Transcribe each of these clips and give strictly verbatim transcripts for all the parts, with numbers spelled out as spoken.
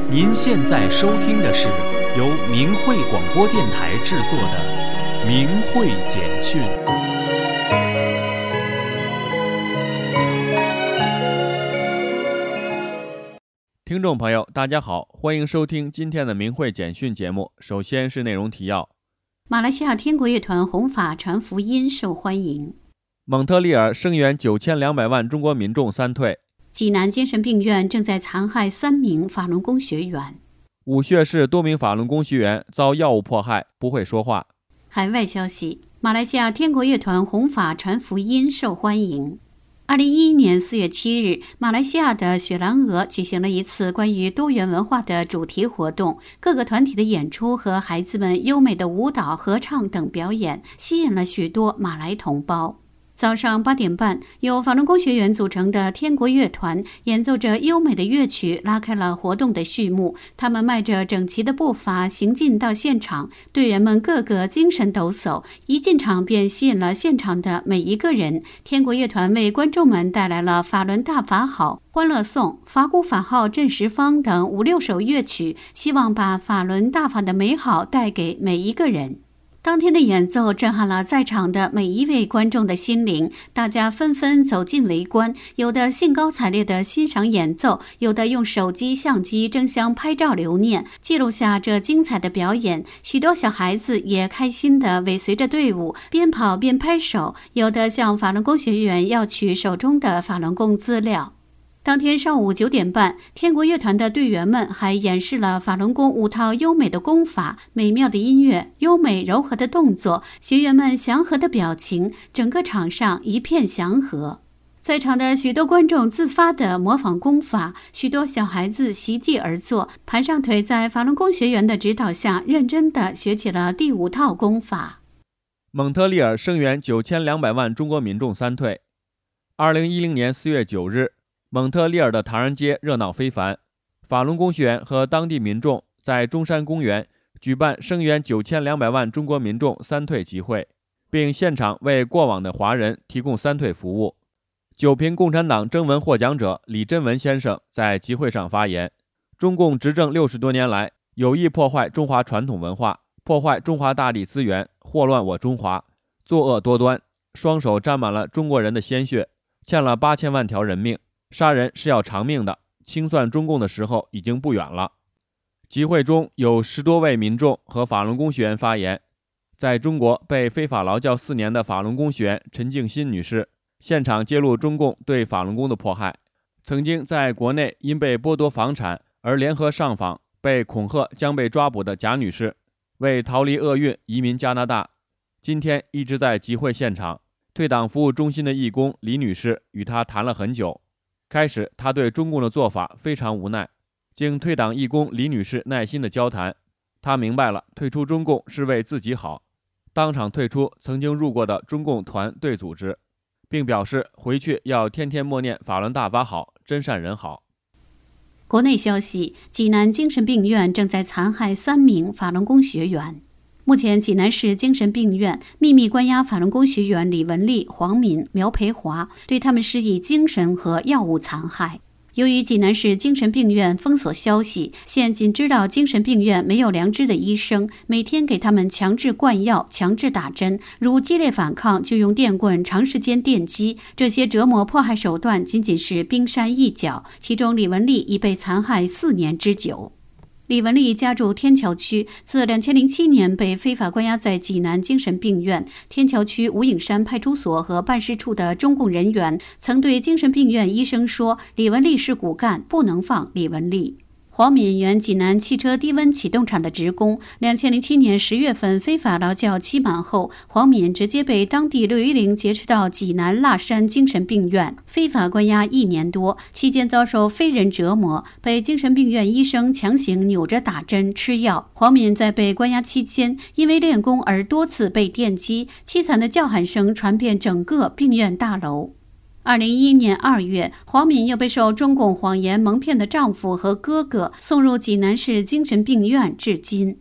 您现在收听的是由明慧广播电台制作的明慧简讯。 听众朋友大家好，欢迎收听今天的明慧简讯节目。首先是内容提要。 马来西亚天国乐团弘法传福音受欢迎。 蒙特利尔声援九千两百万中国民众三退。 济南精神病院正在残害三名法轮功学员。 武穴市多名法轮功学员遭药物迫害，不会说话。 海外消息，马来西亚天国乐团弘法传福音受欢迎。二零一一年四月七日，马来西亚的雪兰莪举行了一次关于多元文化的主题活动，各个团体的演出和孩子们优美的舞蹈、合唱等表演，吸引了许多马来同胞。早上八点半，由法轮功学员组成的天国乐团演奏着优美的乐曲，拉开了活动的序幕。他们迈着整齐的步伐行进到现场，队员们个个精神抖擞，一进场便吸引了现场的每一个人。天国乐团为观众们带来了法轮大法好、欢乐颂、法鼓法号正十方等五六首乐曲，希望把法轮大法的美好带给每一个人。当天的演奏震撼了在场的每一位观众的心灵，大家纷纷走近围观，有的兴高采烈地欣赏演奏，有的用手机相机争相拍照留念，记录下这精彩的表演。许多小孩子也开心地尾随着队伍，边跑边拍手，有的向法轮功学员要取手中的法轮功资料。当天上午九点半，天国乐团的队员们还演示了法轮功五套优美的功法，美妙的音乐，优美柔和的动作，学员们祥和的表情，整个场上一片祥和。在场的许多观众自发地模仿功法，许多小孩子席地而坐，盘上腿，在法轮功学员的指导下，认真地学起了第五套功法。 蒙特利尔声援九千两百万中国民众三退。二零一零年四月九日，蒙特利尔的唐人街热闹非凡，法轮功学员和当地民众在中山公园举办声援九千两百万中国民众三退集会，并现场为过往的华人提供三退服务。九评共产党征文获奖者李珍文先生在集会上发言，中共执政六十多年来，有意破坏中华传统文化，破坏中华大地资源，祸乱我中华，作恶多端，双手沾满了中国人的鲜血，欠了八千万条人命，杀人是要偿命的，清算中共的时候已经不远了。集会中有十多位民众和法轮功学员发言。在中国被非法劳教四年的法轮功学员陈静心女士，现场揭露中共对法轮功的迫害。曾经在国内因被剥夺房产而联合上访，被恐吓将被抓捕的贾女士，为逃离厄运移民加拿大，今天一直在集会现场。退党服务中心的义工李女士与她谈了很久，开始她对中共的做法非常无奈，经退党义工李女士耐心的交谈，她明白了退出中共是为自己好，当场退出曾经入过的中共团队组织，并表示回去要天天默念法轮大法好，真善人好。 国内消息，济南精神病院正在残害三名法轮功学员。目前，济南市精神病院秘密关押法轮功学员李文丽、黄敏、苗培华，对他们施以精神和药物残害。由于济南市精神病院封锁消息，现仅知道精神病院没有良知的医生，每天给他们强制灌药、强制打针，如激烈反抗就用电棍长时间电击，这些折磨迫害手段仅仅是冰山一角。其中李文丽已被残害四年之久。李文丽家住天桥区，自二零零七年被非法关押在济南精神病院。天桥区吴影山派出所和办事处的中共人员曾对精神病院医生说，李文丽是骨干，不能放李文丽。黄敏原济南汽车低温启动厂的职工，二零零七年十月份非法劳教期满后，黄敏直接被当地六一零劫持到济南腊山精神病院，非法关押一年多，期间遭受非人折磨，被精神病院医生强行扭着打针吃药。黄敏在被关押期间，因为练功而多次被电击，凄惨的叫喊声传遍整个病院大楼。二零一一年二月，黄敏又被受中共谎言蒙骗的丈夫和哥哥送入济南市精神病院，至今。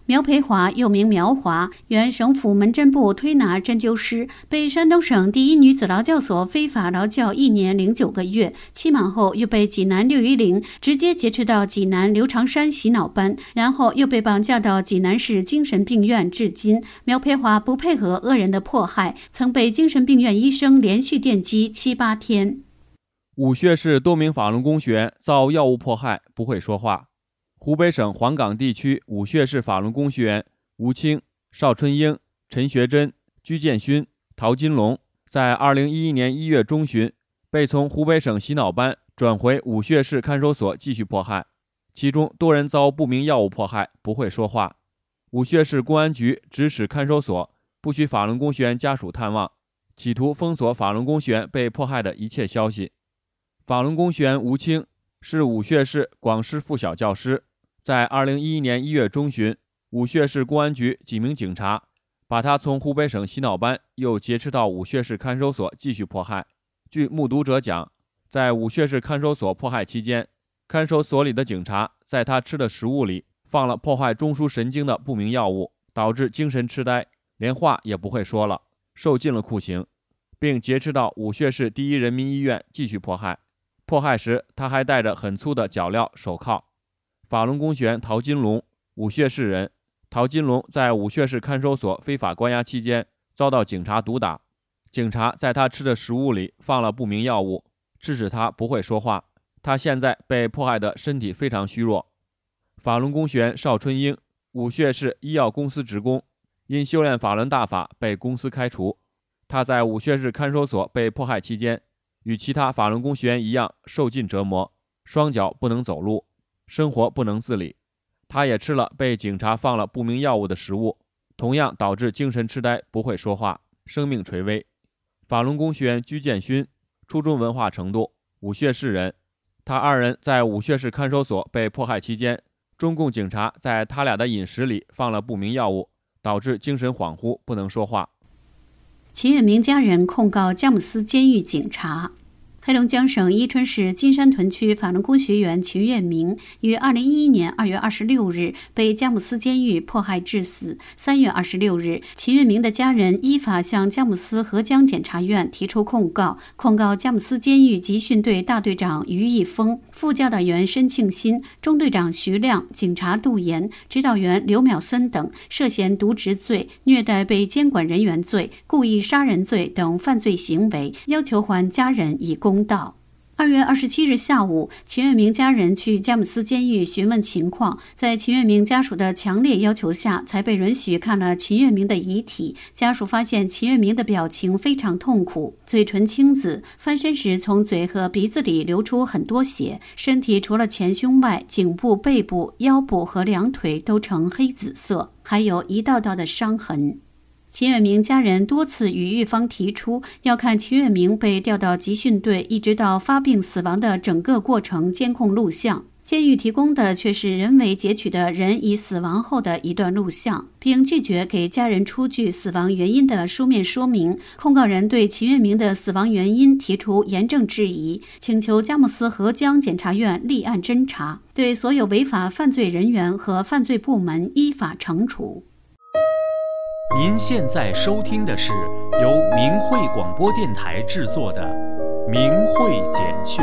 苗培华又名苗华，原省府门诊部推拿针灸师，被山东省第一女子劳教所非法劳教一年零九个月，期满后又被济南六一零直接劫持到济南刘长山洗脑班，然后又被绑架到济南市精神病院，至今苗培华不配合恶人的迫害，曾被精神病院医生连续电击七八天。 武穴市多名法轮功学员遭药物迫害，不会说话。湖北省黄冈地区武穴市法轮功学员吴清、邵春英、陈学珍、居建勋、陶金龙在二零一一年一月中旬被从湖北省洗脑班转回武穴市看守所继续迫害，其中多人遭不明药物迫害，不会说话。武穴市公安局指使看守所不许法轮功学员家属探望，企图封锁法轮功学员被迫害的一切消息。法轮功学员吴清是武穴市广师附小教师，在二零一一年一月中旬，武穴市公安局几名警察把他从湖北省洗脑班又劫持到武穴市看守所继续迫害。据目睹者讲，在武穴市看守所迫害期间，看守所里的警察在他吃的食物里放了破坏中枢神经的不明药物，导致精神痴呆，连话也不会说了，受尽了酷刑，并劫持到武穴市第一人民医院继续迫害。迫害时他还戴着很粗的脚镣手铐。法轮功学员陶金龙，武穴市人。陶金龙在武穴市看守所非法关押期间遭到警察毒打，警察在他吃的食物里放了不明药物，致使他不会说话。他现在被迫害的身体非常虚弱。法轮功学员邵春英，武穴市医药公司职工，因修炼法轮大法被公司开除。他在武穴市看守所被迫害期间，与其他法轮功学员一样受尽折磨，双脚不能走路，生活不能自理。他也吃了被警察放了不明药物的食物，同样导致精神痴呆，不会说话，生命垂危。法轮功学员居建勋，初中文化程度，武穴市人。他二人在武穴市看守所被迫害期间，中共警察在他俩的饮食里放了不明药物，导致精神恍惚，不能说话。 秦远明家人控告佳木斯监狱警察。黑龙江省伊春市金山屯区法轮功学员秦远明于二零一一年二月二十六日被佳木斯监狱迫害致死。三月二十六日，秦远明的家人依法向佳木斯合江检察院提出控告，控告佳木斯监狱集训队大队长于义峰、副教导员申庆新、中队长徐亮、警察杜岩、指导员刘淼森等涉嫌渎职罪、虐待被监管人员罪、故意杀人罪等犯罪行为，要求还家人以公道。二月二十七日下午，秦远明家人去佳木斯监狱询问情况，在秦远明家属的强烈要求下，才被允许看了秦远明的遗体。家属发现秦远明的表情非常痛苦，嘴唇青紫，翻身时从嘴和鼻子里流出很多血，身体除了前胸外，颈部、背部、腰部和两腿都呈黑紫色，还有一道道的伤痕。秦远明家人多次与狱方提出要看秦远明被调到集训队一直到发病死亡的整个过程监控录像，监狱提供的却是人为截取的人已死亡后的一段录像，并拒绝给家人出具死亡原因的书面说明。控告人对秦远明的死亡原因提出严正质疑，请求佳木斯合江检察院立案侦查，对所有违法犯罪人员和犯罪部门依法惩处。 您现在收听的是由明慧广播电台制作的《明慧简讯》。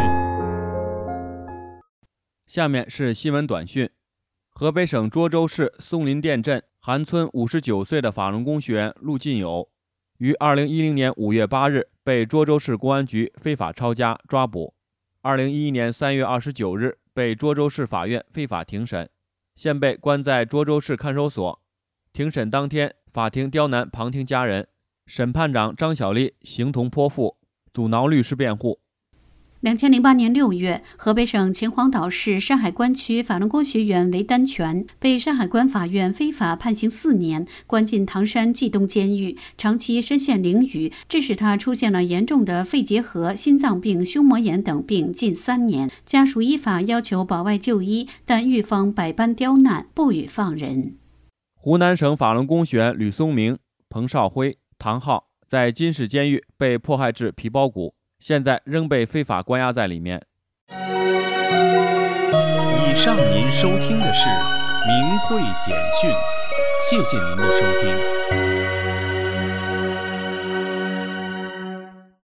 下面是新闻短讯。河北省涿州市松林店镇韩村五十九岁的法轮功学员陆进友，于二零一零年五月八日被涿州市公安局非法抄家抓捕。二零一一年三月二十九日被涿州市法院非法庭审，现被关在涿州市看守所。庭审当天，法庭刁难旁听家人，审判长张小丽形同泼妇，阻挠律师辩护。 两千零八年六月，河北省秦皇岛市山海关区法轮功学员韦丹全被山海关法院非法判刑四年，关进唐山冀东监狱，长期深陷囹圄，致使他出现了严重的肺结核、心脏病、胸膜炎等病近三年。家属依法要求保外就医，但狱方百般刁难，不予放人。 湖南省法轮功学员吕松明、彭少辉、唐浩在金市监狱被迫害至皮包骨，现在仍被非法关押在里面。 以上您收听的是明慧简讯。 谢谢您的收听。